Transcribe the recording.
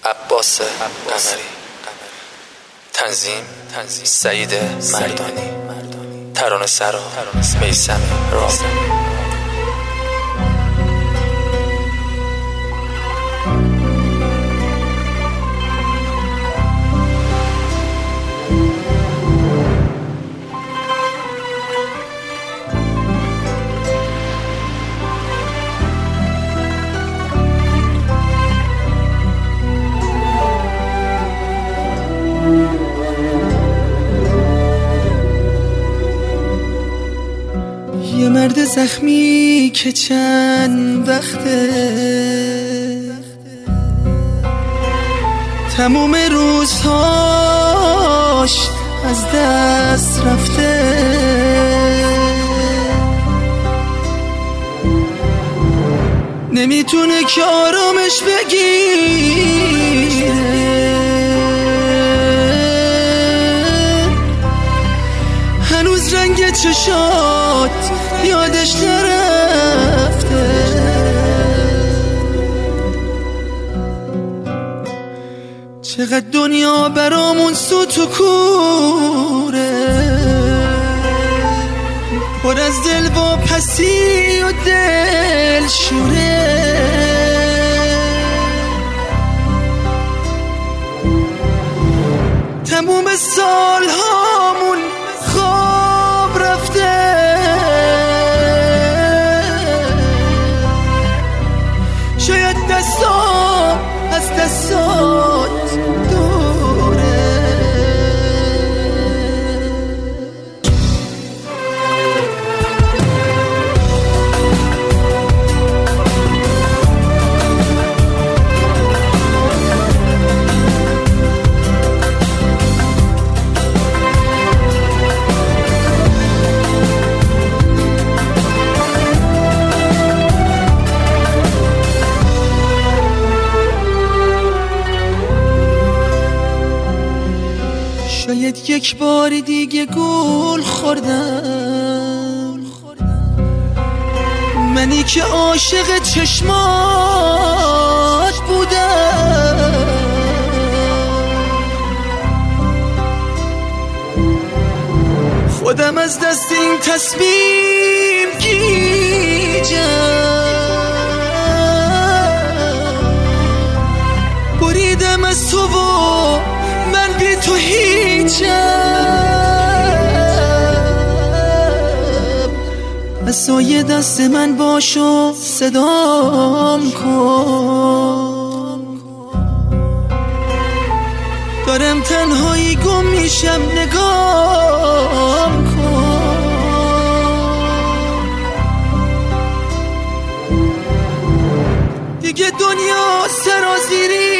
عباس قمری. تنظیم سعید مردانی. ترانه سرا میثم راد. یه مرد زخمی که چند وقته تموم روزهاش از دست رفته، نمیتونه که آرامش بگیره، هنوز رنگ چشات یادش نرفته. چقدر دنیا برامون سوت و کوره، پر از دل و پسی و دل شوره. تموم سال هامون خواب رفته، شاید دستام از دستات دوره. شاید یک بار دیگه گول خوردم، منی که عاشق چشمات بودم. خودم از دست این تصمیم گیجم، بریدم از تو و من بی تو هیچم. عصای دست من باش و صدام کن، دارم تنهایی گم میشم، نگام کن. دیگه دنیا سرازیری